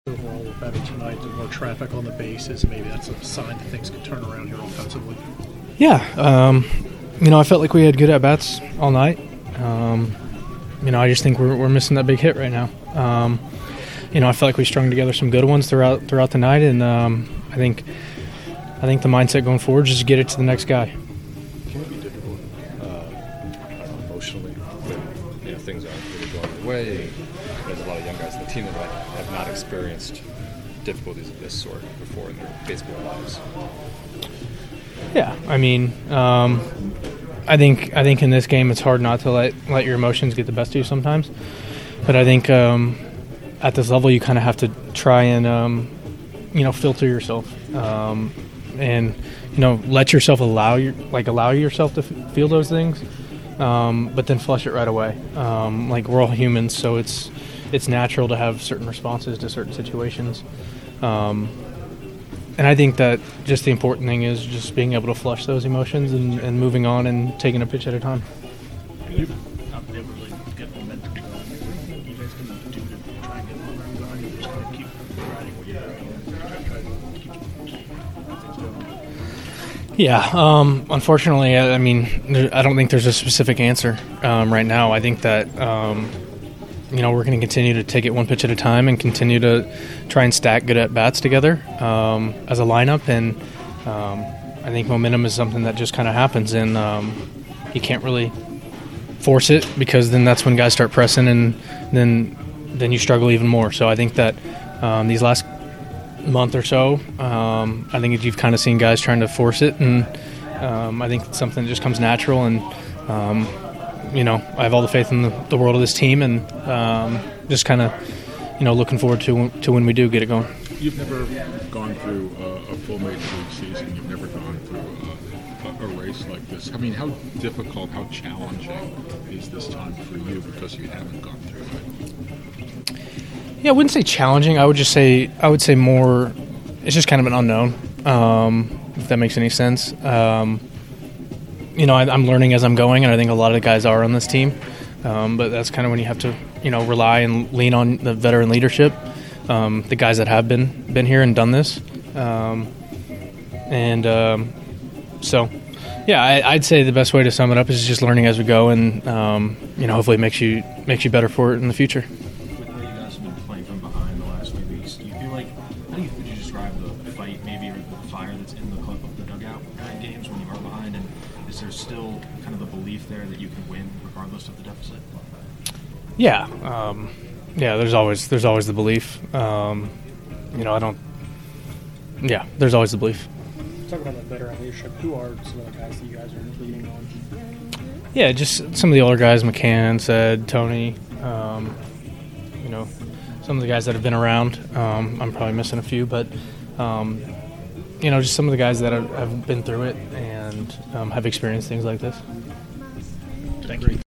Overall, we're better tonight. There's more traffic on the bases. Maybe that's a sign that things could turn around here offensively. Yeah, I felt like we had good at bats all night. I just think we're missing that big hit right now. I felt like we strung together some good ones throughout the night, and I think the mindset going forward is just get it to the next guy. Can it be difficult emotionally when things aren't really going your way? There's a lot of young guys on the team that have not experienced difficulties of this sort before in their baseball lives. Yeah, I think in this game it's hard not to let your emotions get the best of you sometimes. But I think at this level you kind of have to try and filter yourself and let yourself allow yourself to feel those things, but then flush it right away. We're all humans, so it's natural to have certain responses to certain situations. And I think that just the important thing is just being able to flush those emotions and moving on and taking a pitch at a time. Not able to really get momentum going. What you guys can do to try and get momentum going? You just kind of keep riding what you're doing. Try to keep things going. Yeah, unfortunately, I don't think there's a specific answer right now. I think that we're going to continue to take it one pitch at a time and continue to try and stack good at bats together as a lineup. And I think momentum is something that just kind of happens, and you can't really force it because then that's when guys start pressing, and then you struggle even more. So I think that these last month or so, I think you've kind of seen guys trying to force it, and I think it's something that just comes natural. And I have all the faith in the world of this team, and just kind of, looking forward to when we do get it going. You've never gone through a full major league season. You've never gone through a race like this. How difficult, how challenging is this time for you because you haven't gone through it? Yeah, I wouldn't say challenging. I would say more. It's just kind of an unknown, if that makes any sense. I'm learning as I'm going, and I think a lot of the guys are on this team. But that's kind of when you have to, rely and lean on the veteran leadership, the guys that have been here and done this. So, yeah, I'd say the best way to sum it up is just learning as we go, and hopefully it makes you better for it in the future. With how you guys have been playing from behind the last few weeks, do you feel like would you describe the fight maybe, or the fire that's in the dugout in games when you are behind, and is there still kind of the belief there that you can win regardless of the deficit? Yeah, there's always the belief. There's always the belief. Talk about that veteran leadership. Who are some of the guys that you guys are leaning on? Yeah, just some of the older guys, McCann, said, Tony, some of the guys that have been around. I'm probably missing a few, but, just some of the guys that have been through it and have experienced things like this. Thank you.